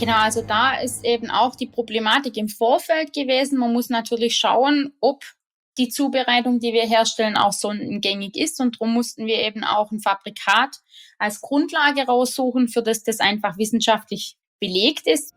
Genau, also da ist eben auch die Problematik im Vorfeld gewesen. Man muss natürlich schauen, ob die Zubereitung, die wir herstellen, auch sondengängig ist. Und darum mussten wir eben auch ein Fabrikat als Grundlage raussuchen, für das das einfach wissenschaftlich belegt ist.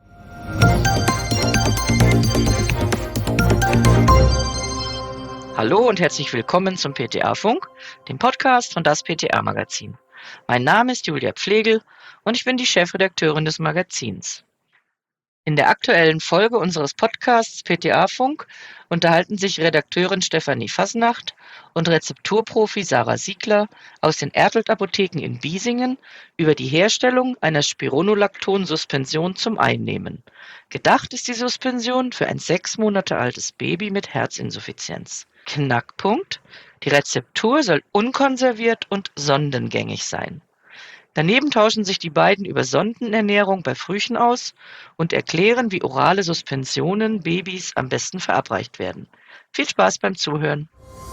Hallo und herzlich willkommen zum PTA-Funk, dem Podcast von das PTA-Magazin. Mein Name ist Julia Pflegel und ich bin die Chefredakteurin des Magazins. In der aktuellen Folge unseres Podcasts PTA-Funk unterhalten sich Redakteurin Stefanie Fasnacht und Rezepturprofi Sarah Siegler aus den Ertelt-Apotheken in Biesingen über die Herstellung einer Spironolacton-Suspension zum Einnehmen. Gedacht ist die Suspension für ein 6 Monate altes Baby mit Herzinsuffizienz. Knackpunkt: Die Rezeptur soll unkonserviert und sondengängig sein. Daneben tauschen sich die beiden über Sondenernährung bei Frühchen aus und erklären, wie orale Suspensionen Babys am besten verabreicht werden. Viel Spaß beim Zuhören.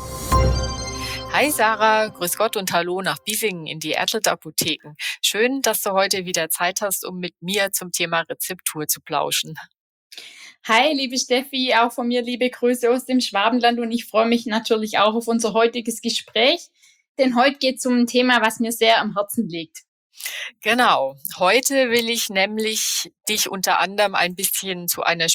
Hi Sarah, grüß Gott und hallo nach Biesingen in die Ertelt-Apotheken. Schön, dass du heute wieder Zeit hast, um mit mir zum Thema Rezeptur zu plauschen. Hi, liebe Steffi, auch von mir liebe Grüße aus dem Schwabenland und ich freue mich natürlich auch auf unser heutiges Gespräch, denn heute geht es um ein Thema, was mir sehr am Herzen liegt. Genau, heute will ich nämlich dich unter anderem ein bisschen zu einer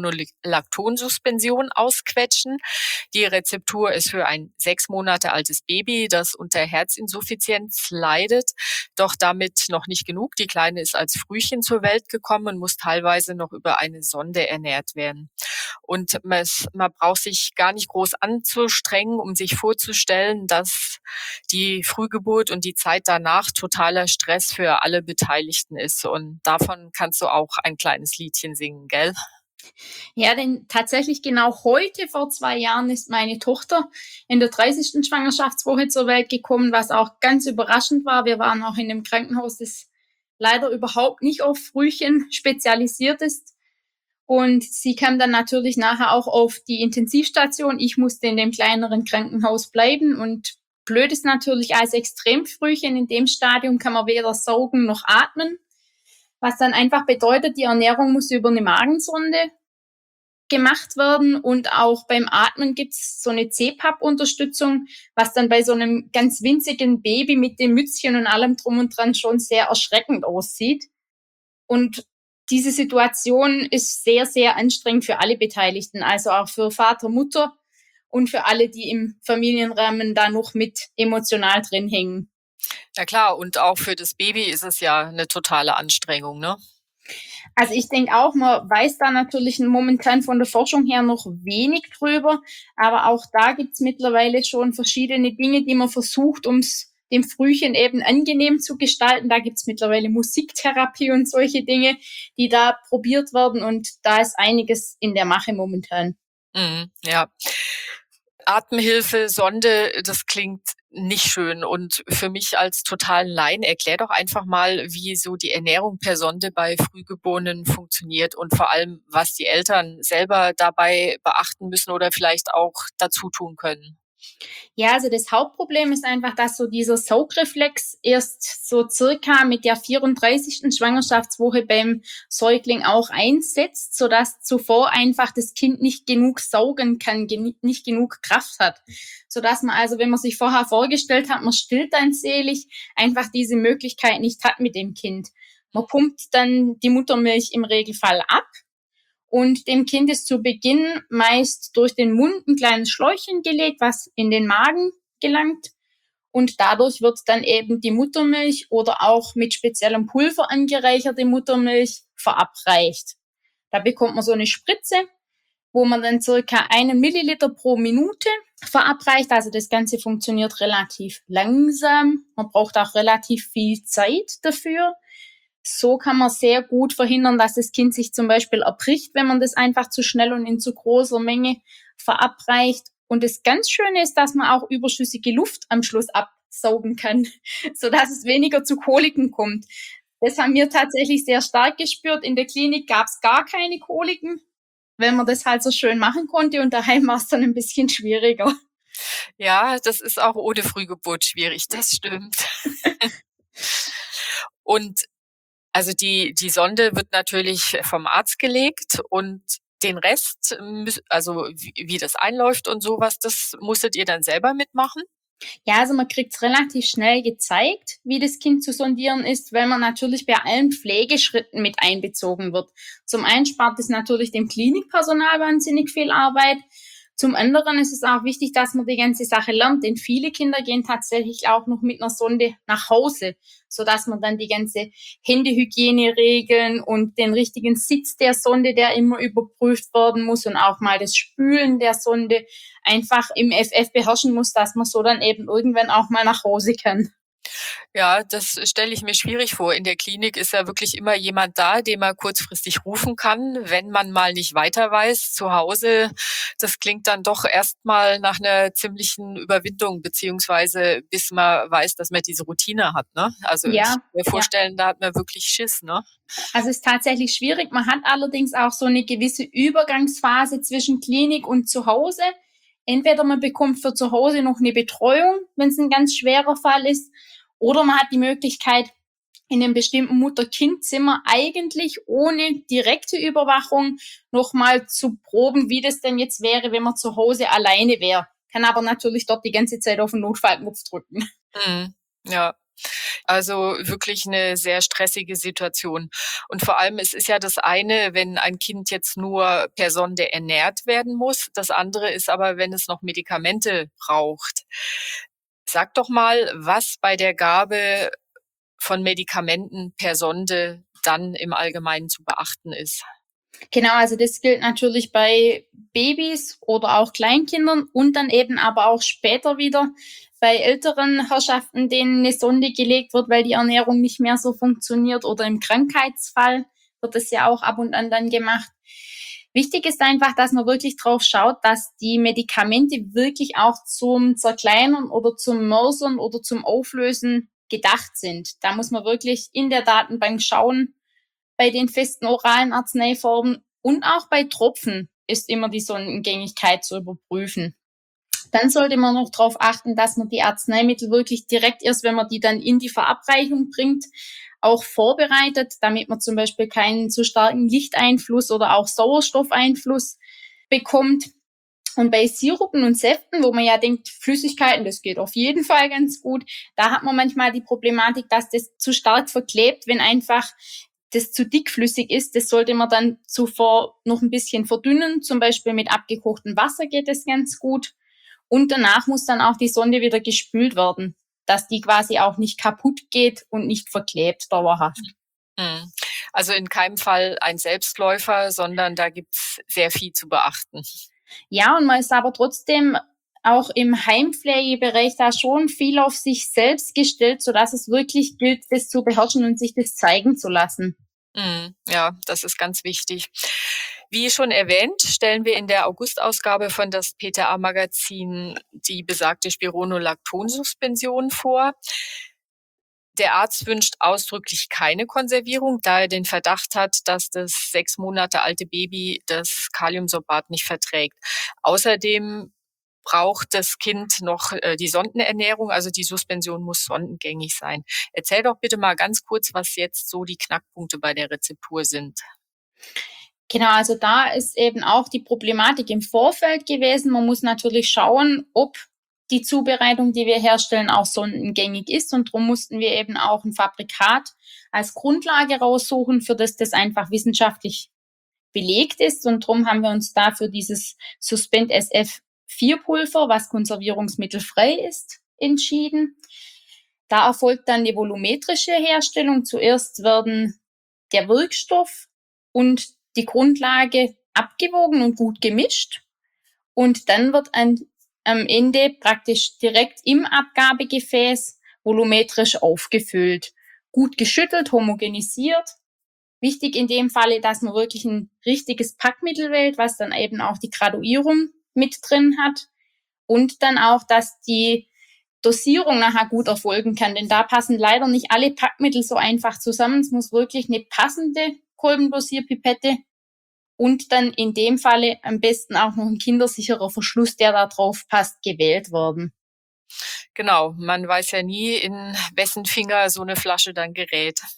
Spironolacton-Suspension ausquetschen. Die Rezeptur ist für ein 6 Monate altes Baby, das unter Herzinsuffizienz leidet. Doch damit noch nicht genug. Die Kleine ist als Frühchen zur Welt gekommen und muss teilweise noch über eine Sonde ernährt werden. Und man braucht sich gar nicht groß anzustrengen, um sich vorzustellen, dass die Frühgeburt und die Zeit danach totaler Stress für alle Beteiligten ist. Und davon kannst du auch ein kleines Liedchen singen, gell? Ja, denn tatsächlich genau heute vor 2 Jahren ist meine Tochter in der 30. Schwangerschaftswoche zur Welt gekommen, was auch ganz überraschend war. Wir waren auch in einem Krankenhaus, das leider überhaupt nicht auf Frühchen spezialisiert ist. Und sie kam dann natürlich nachher auch auf die Intensivstation. Ich musste in dem kleineren Krankenhaus bleiben. Und blöd ist natürlich, als Extremfrühchen in dem Stadium kann man weder saugen noch atmen. Was dann einfach bedeutet, die Ernährung muss über eine Magensonde gemacht werden. Und auch beim Atmen gibt's so eine CPAP-Unterstützung, was dann bei so einem ganz winzigen Baby mit dem Mützchen und allem drum und dran schon sehr erschreckend aussieht. Und diese Situation ist sehr, sehr anstrengend für alle Beteiligten, also auch für Vater, Mutter und für alle, die im Familienrahmen da noch mit emotional drin hängen. Ja klar, und auch für das Baby ist es ja eine totale Anstrengung, ne? Also ich denke auch, man weiß da natürlich momentan von der Forschung her noch wenig drüber, aber auch da gibt's mittlerweile schon verschiedene Dinge, die man versucht, ums dem Frühchen eben angenehm zu gestalten. Da gibt's mittlerweile Musiktherapie und solche Dinge, die da probiert werden und da ist einiges in der Mache momentan. Ja. Atemhilfe, Sonde, das klingt nicht schön. Und für mich als totalen Laien, erklär doch einfach mal, wie so die Ernährung per Sonde bei Frühgeborenen funktioniert und vor allem, was die Eltern selber dabei beachten müssen oder vielleicht auch dazu tun können. Ja, also das Hauptproblem ist einfach, dass so dieser Saugreflex erst so circa mit der 34. Schwangerschaftswoche beim Säugling auch einsetzt, sodass zuvor einfach das Kind nicht genug saugen kann, nicht genug Kraft hat. Sodass man also, wenn man sich vorher vorgestellt hat, man stillt dann selig, einfach diese Möglichkeit nicht hat mit dem Kind. Man pumpt dann die Muttermilch im Regelfall ab. Und dem Kind ist zu Beginn meist durch den Mund ein kleines Schläuchchen gelegt, was in den Magen gelangt. Und dadurch wird dann eben die Muttermilch oder auch mit speziellem Pulver angereicherte Muttermilch verabreicht. Da bekommt man so eine Spritze, wo man dann circa 1 Milliliter pro Minute verabreicht. Also das Ganze funktioniert relativ langsam. Man braucht auch relativ viel Zeit dafür. So kann man sehr gut verhindern, dass das Kind sich zum Beispiel erbricht, wenn man das einfach zu schnell und in zu großer Menge verabreicht. Und das ganz Schöne ist, dass man auch überschüssige Luft am Schluss absaugen kann, sodass es weniger zu Koliken kommt. Das haben wir tatsächlich sehr stark gespürt. In der Klinik gab es gar keine Koliken, wenn man das halt so schön machen konnte. Und daheim war es dann ein bisschen schwieriger. Ja, das ist auch ohne Frühgeburt schwierig, das stimmt. Und Also die Sonde wird natürlich vom Arzt gelegt und den Rest, also wie das einläuft und sowas, das musstet ihr dann selber mitmachen? Ja, also man kriegt's relativ schnell gezeigt, wie das Kind zu sondieren ist, weil man natürlich bei allen Pflegeschritten mit einbezogen wird. Zum einen spart es natürlich dem Klinikpersonal wahnsinnig viel Arbeit. Zum anderen ist es auch wichtig, dass man die ganze Sache lernt, denn viele Kinder gehen tatsächlich auch noch mit einer Sonde nach Hause, sodass man dann die ganze Händehygiene regeln und den richtigen Sitz der Sonde, der immer überprüft werden muss, und auch mal das Spülen der Sonde einfach im FF beherrschen muss, dass man so dann eben irgendwann auch mal nach Hause kann. Ja, das stelle ich mir schwierig vor. In der Klinik ist ja wirklich immer jemand da, den man kurzfristig rufen kann, wenn man mal nicht weiter weiß. Zu Hause, das klingt dann doch erstmal nach einer ziemlichen Überwindung, beziehungsweise bis man weiß, dass man diese Routine hat, ne? Also ich kann Ja, mir ja. vorstellen, da hat man wirklich Schiss, ne? Also es ist tatsächlich schwierig. Man hat allerdings auch so eine gewisse Übergangsphase zwischen Klinik und zu Hause. Entweder man bekommt für zu Hause noch eine Betreuung, wenn es ein ganz schwerer Fall ist, oder man hat die Möglichkeit, in einem bestimmten Mutter-Kind-Zimmer eigentlich ohne direkte Überwachung nochmal zu proben, wie das denn jetzt wäre, wenn man zu Hause alleine wäre. Kann aber natürlich dort die ganze Zeit auf den Notfallknopf drücken. Mhm. Ja. Also wirklich eine sehr stressige Situation. Und vor allem, es ist ja das eine, wenn ein Kind jetzt nur per Sonde ernährt werden muss. Das andere ist aber, wenn es noch Medikamente braucht. Sag doch mal, was bei der Gabe von Medikamenten per Sonde dann im Allgemeinen zu beachten ist. Genau, also das gilt natürlich bei Babys oder auch Kleinkindern und dann eben aber auch später wieder bei älteren Herrschaften, denen eine Sonde gelegt wird, weil die Ernährung nicht mehr so funktioniert, oder im Krankheitsfall wird es ja auch ab und an dann gemacht. Wichtig ist einfach, dass man wirklich drauf schaut, dass die Medikamente wirklich auch zum Zerkleinern oder zum Mörsern oder zum Auflösen gedacht sind. Da muss man wirklich in der Datenbank schauen. Bei den festen oralen Arzneiformen und auch bei Tropfen ist immer die Sondengängigkeit zu überprüfen. Dann sollte man noch darauf achten, dass man die Arzneimittel wirklich direkt erst, wenn man die dann in die Verabreichung bringt, auch vorbereitet, damit man zum Beispiel keinen zu starken Lichteinfluss oder auch Sauerstoffeinfluss bekommt. Und bei Sirupen und Säften, wo man ja denkt, Flüssigkeiten, das geht auf jeden Fall ganz gut, da hat man manchmal die Problematik, dass das zu stark verklebt, wenn einfach das zu dickflüssig ist. Das sollte man dann zuvor noch ein bisschen verdünnen, zum Beispiel mit abgekochtem Wasser geht es ganz gut. Und danach muss dann auch die Sonde wieder gespült werden, dass die quasi auch nicht kaputt geht und nicht verklebt dauerhaft. Also in keinem Fall ein Selbstläufer, sondern da gibt's sehr viel zu beachten. Ja, und man ist aber trotzdem auch im Heimpflegebereich da schon viel auf sich selbst gestellt, sodass es wirklich gilt, das zu beherrschen und sich das zeigen zu lassen. Ja, das ist ganz wichtig. Wie schon erwähnt, stellen wir in der Augustausgabe von das PTA-Magazin die besagte Spironolacton-Suspension vor. Der Arzt wünscht ausdrücklich keine Konservierung, da er den Verdacht hat, dass das 6 Monate alte Baby das Kaliumsorbat nicht verträgt. Außerdem braucht das Kind noch die Sondenernährung, also die Suspension muss sondengängig sein. Erzähl doch bitte mal ganz kurz, was jetzt so die Knackpunkte bei der Rezeptur sind. Genau, also da ist eben auch die Problematik im Vorfeld gewesen. Man muss natürlich schauen, ob die Zubereitung, die wir herstellen, auch sondengängig ist. Und darum mussten wir eben auch ein Fabrikat als Grundlage raussuchen, für das das einfach wissenschaftlich belegt ist. Und darum haben wir uns dafür dieses Suspend SF4 Pulver, was konservierungsmittelfrei ist, entschieden. Da erfolgt dann die volumetrische Herstellung. Zuerst werden der Wirkstoff und die Grundlage abgewogen und gut gemischt. Und dann wird am Ende praktisch direkt im Abgabegefäß volumetrisch aufgefüllt. Gut geschüttelt, homogenisiert. Wichtig in dem Falle, dass man wirklich ein richtiges Packmittel wählt, was dann eben auch die Graduierung mit drin hat. Und dann auch, dass die Dosierung nachher gut erfolgen kann, denn da passen leider nicht alle Packmittel so einfach zusammen. Es muss wirklich eine passende Kolbendosierpipette und dann in dem Falle am besten auch noch ein kindersicherer Verschluss, der da drauf passt, gewählt werden. Genau, man weiß ja nie, in wessen Finger so eine Flasche dann gerät.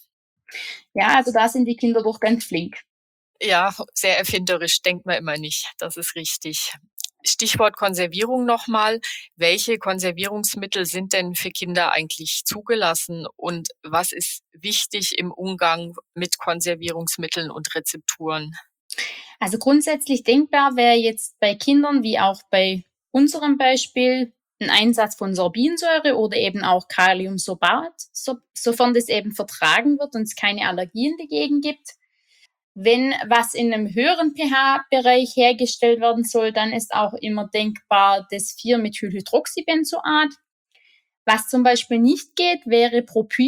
Ja, also da sind die Kinder doch ganz flink. Ja, sehr erfinderisch, denkt man immer nicht. Das ist richtig. Stichwort Konservierung nochmal. Welche Konservierungsmittel sind denn für Kinder eigentlich zugelassen und was ist wichtig im Umgang mit Konservierungsmitteln und Rezepturen? Also grundsätzlich denkbar wäre jetzt bei Kindern wie auch bei unserem Beispiel ein Einsatz von Sorbinsäure oder eben auch Kaliumsorbat, sofern das eben vertragen wird und es keine Allergien dagegen gibt. Wenn was in einem höheren pH-Bereich hergestellt werden soll, dann ist auch immer denkbar das 4-Methylhydroxybenzoat. Was zum Beispiel nicht geht, wäre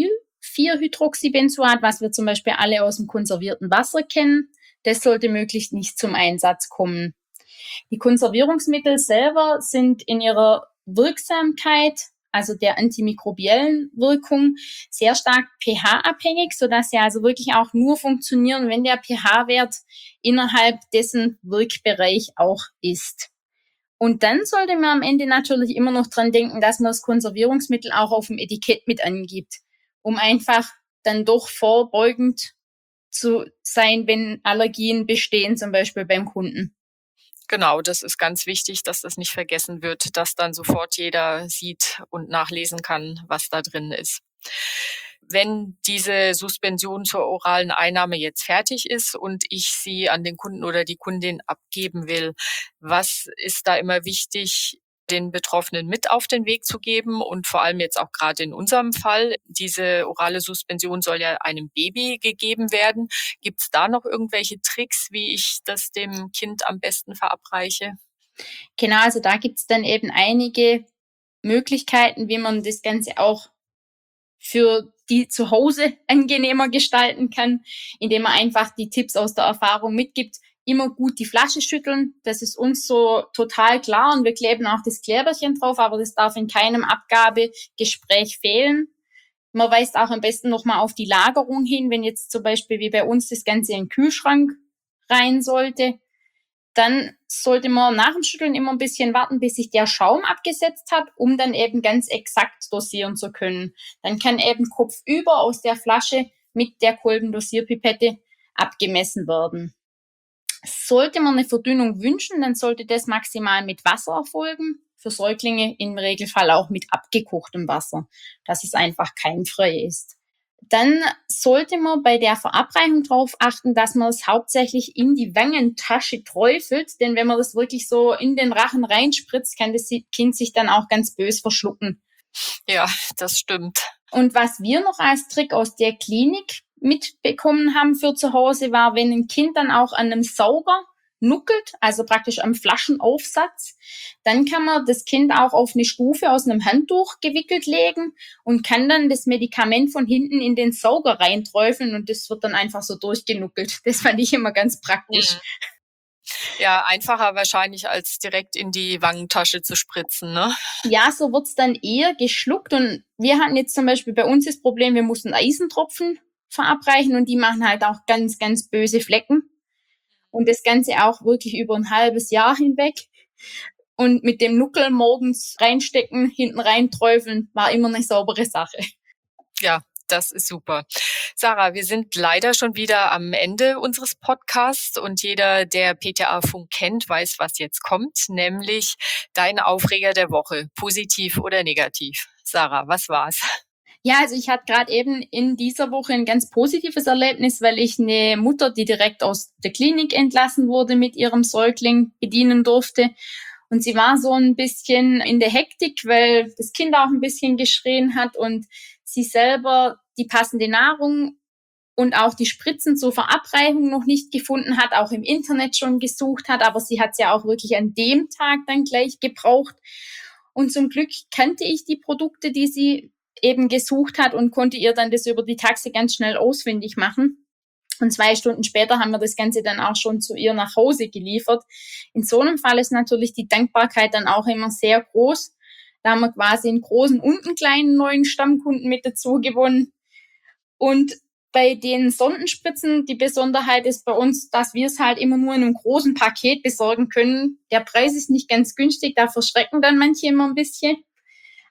Propyl-4-Hydroxybenzoat, was wir zum Beispiel alle aus dem konservierten Wasser kennen. Das sollte möglichst nicht zum Einsatz kommen. Die Konservierungsmittel selber sind in ihrer Wirksamkeit, also der antimikrobiellen Wirkung, sehr stark pH-abhängig, sodass sie also wirklich auch nur funktionieren, wenn der pH-Wert innerhalb dessen Wirkbereich auch ist. Und dann sollte man am Ende natürlich immer noch dran denken, dass man das Konservierungsmittel auch auf dem Etikett mit angibt, um einfach dann doch vorbeugend zu sein, wenn Allergien bestehen, zum Beispiel beim Kunden. Genau, das ist ganz wichtig, dass das nicht vergessen wird, dass dann sofort jeder sieht und nachlesen kann, was da drin ist. Wenn diese Suspension zur oralen Einnahme jetzt fertig ist und ich sie an den Kunden oder die Kundin abgeben will, was ist da immer wichtig, den Betroffenen mit auf den Weg zu geben und vor allem jetzt auch gerade in unserem Fall, diese orale Suspension soll ja einem Baby gegeben werden. Gibt es da noch irgendwelche Tricks, wie ich das dem Kind am besten verabreiche? Genau, also da gibt's dann eben einige Möglichkeiten, wie man das Ganze auch für die zu Hause angenehmer gestalten kann, indem man einfach die Tipps aus der Erfahrung mitgibt. Immer gut die Flasche schütteln, das ist uns so total klar und wir kleben auch das Kleberchen drauf, aber das darf in keinem Abgabegespräch fehlen. Man weist auch am besten nochmal auf die Lagerung hin, wenn jetzt zum Beispiel wie bei uns das Ganze in den Kühlschrank rein sollte. Dann sollte man nach dem Schütteln immer ein bisschen warten, bis sich der Schaum abgesetzt hat, um dann eben ganz exakt dosieren zu können. Dann kann eben kopfüber aus der Flasche mit der Kolbendosierpipette abgemessen werden. Sollte man eine Verdünnung wünschen, dann sollte das maximal mit Wasser erfolgen. Für Säuglinge im Regelfall auch mit abgekochtem Wasser, dass es einfach keimfrei ist. Dann sollte man bei der Verabreichung darauf achten, dass man es hauptsächlich in die Wangentasche träufelt, denn wenn man das wirklich so in den Rachen reinspritzt, kann das Kind sich dann auch ganz bös verschlucken. Ja, das stimmt. Und was wir noch als Trick aus der Klinik mitbekommen haben für zu Hause war, wenn ein Kind dann auch an einem Sauger nuckelt, also praktisch am Flaschenaufsatz, dann kann man das Kind auch auf eine Stufe aus einem Handtuch gewickelt legen und kann dann das Medikament von hinten in den Sauger reinträufeln und das wird dann einfach so durchgenuckelt. Das fand ich immer ganz praktisch. Ja, einfacher wahrscheinlich als direkt in die Wangentasche zu spritzen, ne? Ja, so wird's dann eher geschluckt und wir hatten jetzt zum Beispiel bei uns das Problem, wir mussten Eisentropfen verabreichen und die machen halt auch ganz, ganz böse Flecken. Und das Ganze auch wirklich über ein halbes Jahr hinweg. Und mit dem Nuckel morgens reinstecken, hinten reinträufeln, war immer eine saubere Sache. Ja, das ist super. Sarah, wir sind leider schon wieder am Ende unseres Podcasts und jeder, der PTA Funk kennt, weiß, was jetzt kommt, nämlich dein Aufreger der Woche, positiv oder negativ. Sarah, was war's? Ja, also ich hatte gerade eben in dieser Woche ein ganz positives Erlebnis, weil ich eine Mutter, die direkt aus der Klinik entlassen wurde, mit ihrem Säugling bedienen durfte. Und sie war so ein bisschen in der Hektik, weil das Kind auch ein bisschen geschrien hat und sie selber die passende Nahrung und auch die Spritzen zur Verabreichung noch nicht gefunden hat, auch im Internet schon gesucht hat, aber sie hat es ja auch wirklich an dem Tag dann gleich gebraucht. Und zum Glück kannte ich die Produkte, die sie eben gesucht hat und konnte ihr dann das über die Taxe ganz schnell ausfindig machen. Und 2 Stunden später haben wir das Ganze dann auch schon zu ihr nach Hause geliefert. In so einem Fall ist natürlich die Dankbarkeit dann auch immer sehr groß. Da haben wir quasi einen großen und einen kleinen neuen Stammkunden mit dazu gewonnen. Und bei den Sondenspritzen, die Besonderheit ist bei uns, dass wir es halt immer nur in einem großen Paket besorgen können. Der Preis ist nicht ganz günstig, da verschrecken dann manche immer ein bisschen.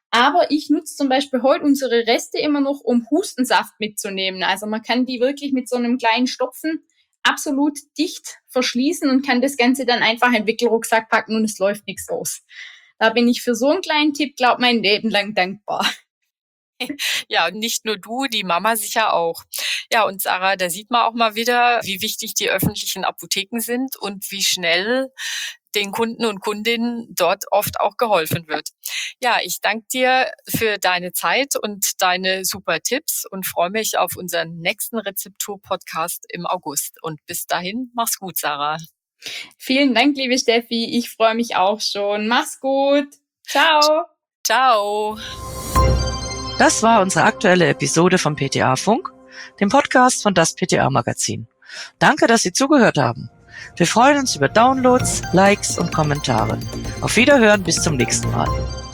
Aber ich nutze zum Beispiel heute unsere Reste immer noch, um Hustensaft mitzunehmen. Also man kann die wirklich mit so einem kleinen Stopfen absolut dicht verschließen und kann das Ganze dann einfach in den Wickelrucksack packen und es läuft nichts aus. Da bin ich für so einen kleinen Tipp, glaube mein Leben lang dankbar. Ja, und nicht nur du, die Mama sicher auch. Ja, und Sarah, da sieht man auch mal wieder, wie wichtig die öffentlichen Apotheken sind und wie schnell den Kunden und Kundinnen dort oft auch geholfen wird. Ja, ich danke dir für deine Zeit und deine super Tipps und freue mich auf unseren nächsten Rezeptur-Podcast im August. Und bis dahin, mach's gut, Sarah. Vielen Dank, liebe Steffi. Ich freue mich auch schon. Mach's gut. Ciao. Ciao. Das war unsere aktuelle Episode vom PTA Funk, dem Podcast von das PTA Magazin. Danke, dass Sie zugehört haben. Wir freuen uns über Downloads, Likes und Kommentare. Auf Wiederhören, bis zum nächsten Mal.